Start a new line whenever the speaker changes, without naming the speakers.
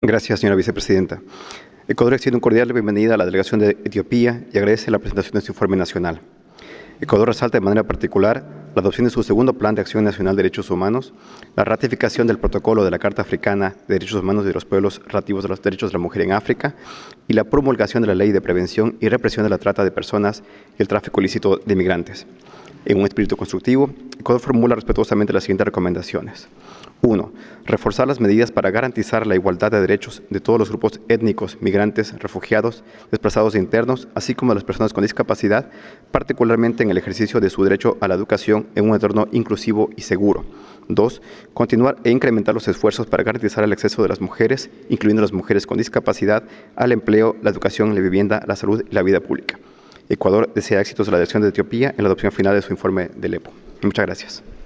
Gracias, señora vicepresidenta. Ecuador extiende una cordial bienvenida a la delegación de Etiopía y agradece la presentación de su informe nacional. Ecuador resalta de manera particular la adopción de su segundo Plan de Acción Nacional de Derechos Humanos, la ratificación del protocolo de la Carta Africana de Derechos Humanos de los Pueblos relativos a los derechos de la mujer en África y la promulgación de la Ley de Prevención y Represión de la Trata de Personas y el Tráfico Ilícito de Migrantes. En un espíritu constructivo, Ecuador formula respetuosamente las siguientes recomendaciones. 1. Reforzar las medidas para garantizar la igualdad de derechos de todos los grupos étnicos, migrantes, refugiados, desplazados internos, así como de las personas con discapacidad, particularmente en el ejercicio de su derecho a la educación en un entorno inclusivo y seguro. 2. Continuar e incrementar los esfuerzos para garantizar el acceso de las mujeres, incluyendo las mujeres con discapacidad, al empleo, la educación, la vivienda, la salud y la vida pública. Ecuador desea éxitos a la delegación de Etiopía en la adopción final de su informe del EPO. Muchas gracias.